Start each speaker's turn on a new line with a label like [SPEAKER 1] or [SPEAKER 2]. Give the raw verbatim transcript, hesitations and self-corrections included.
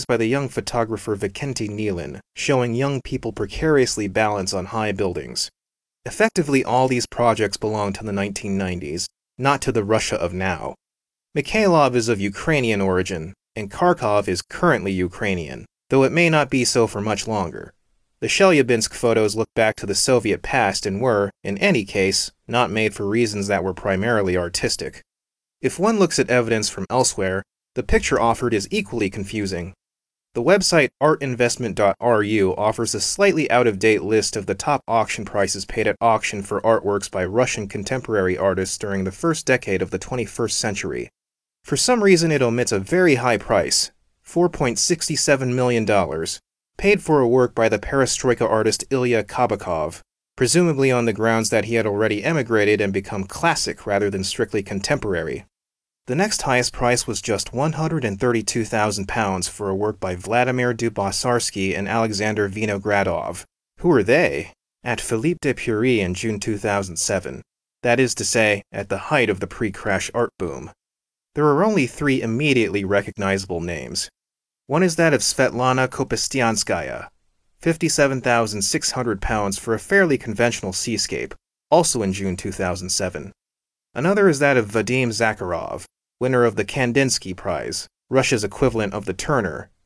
[SPEAKER 1] by the young photographer Vikenty Nealon, showing young people precariously balanced on high buildings. Effectively, all these projects belong to the nineteen nineties, not to the Russia of now. Mikhailov is of Ukrainian origin, and Kharkov is currently Ukrainian, though it may not be so for much longer. The Chelyabinsk photos look back to the Soviet past and were, in any case, not made for reasons that were primarily artistic. If one looks at evidence from elsewhere, the picture offered is equally confusing. The website art investment dot R U offers a slightly out-of-date list of the top auction prices paid at auction for artworks by Russian contemporary artists during the first decade of the twenty-first century. For some reason it omits a very high price, four point six seven million dollars, paid for a work by the perestroika artist Ilya Kabakov, presumably on the grounds that he had already emigrated and become classic rather than strictly contemporary. The next highest price was just one hundred thirty-two thousand pounds for a work by Vladimir Dubosarsky and Alexander Vinogradov. Who were they? At Philippe de Pury in June two thousand seven. That is to say, at the height of the pre-crash art boom. There are only three immediately recognizable names. One is that of Svetlana Kopystyanskaya, fifty-seven thousand six hundred pounds for a fairly conventional seascape, also in June two thousand seven. Another is that of Vadim Zakharov, winner of the Kandinsky Prize, Russia's equivalent of the Turner,